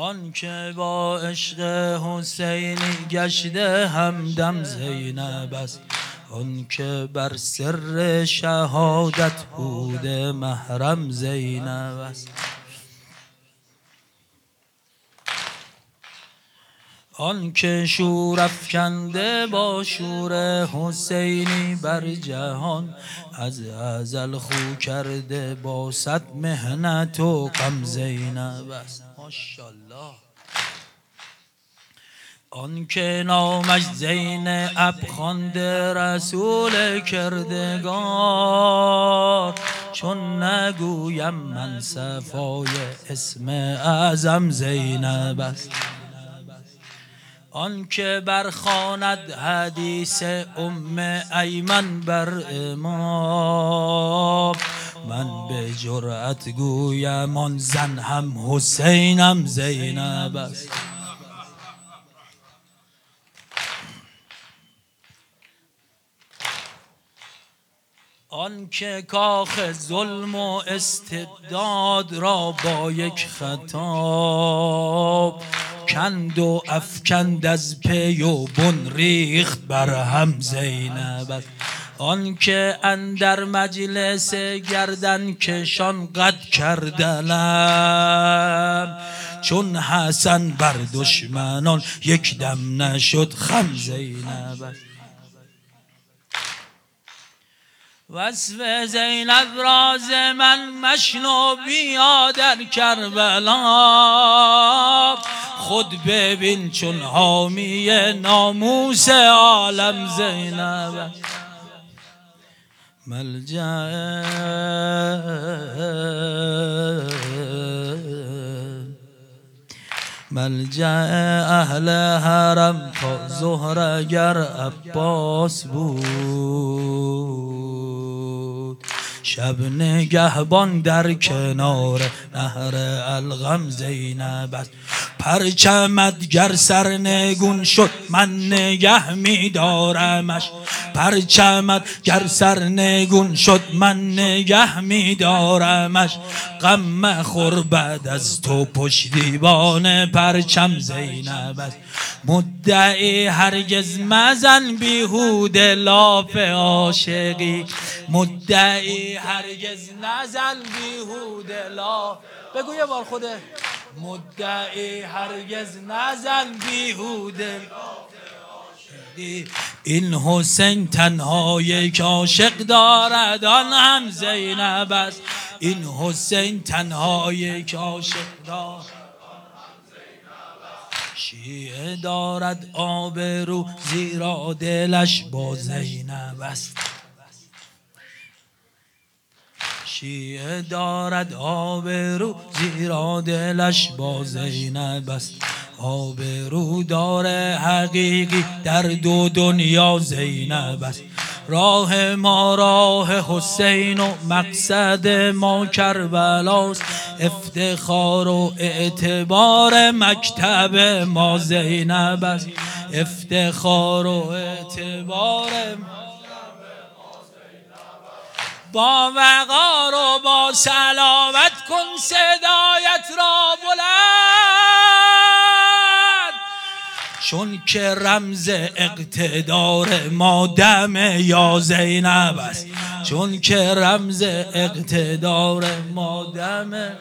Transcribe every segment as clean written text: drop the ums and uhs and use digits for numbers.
آن که با عشق حسینی گشته همدم زینب است، آن که بر سر شهادت بوده محرم زینب است. آن که شور افکنده با شور حسینی بر جهان، از ازل خو کرده با صد محنت و غم زینب است. ماشاءالله. آن که نامش زینب خوانده رسول کردگار، چون نگویم من صفای اسم اعظم زینب است. آن که برخواند حدیث ایمن بر امام، من به جرأت گویم آن زن هم حسینم زینب است. آن که کاخ ظلم و استبداد را با یک خطاب، کند و افکند از پی و بن ریخت بر هم زینب است. آن که اندر مجلس گردن کشان قد کردنم، چون حسن بر دشمنان یک دم نشد خم زینب است. وصف زینب راز من مشنو بیا در کربلا، خود ببین چون حامی ناموس عالم زینب. ملجأ اهل حرم تا ظهر اگر عباس بود، شب نگهبان در کنار نهر الغم زینب است. پرچمت گر سرنگون شد من نگه می دارمش، پرچمت گر سرنگون شد من نگه می دارمش. غم مخور بعد از تو پشتیبان پرچم زینب است. مدعی هرگز مزن بیهوده لاف عاشقی، مدعی هرگز نزن بیهوده لاف. بگو یه بار خوده. مدعی هرگز نزن بیهوده. این حسین تنها یک عاشق دارد آن هم زینب است. این حسین تنها یک عاشق دارد. شیعه دارد آبرو زیرا دلش با زینب است. شیعه دارد آبرو زیرا دلش با زینب است. آبرو داره حقیقی در دو دنیا زینب است. راه ما راه حسین و مقصد ما کربلاست. افتخار و اعتبار مکتب ما زینب است. افتخار و اعتبار با وقار و با سلامت کن صدایت را بلند، چون که رمز اقتدار ما دم یا زینب است. چون که رمز اقتدار ما دم.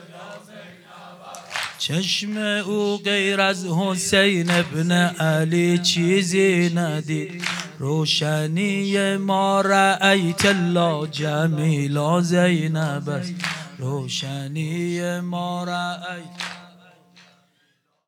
چشم او غیر از حسین ابن علی چیزی ندید، روشنی ما رأیت الله جمیلا زینب است. روشنی ما رأیت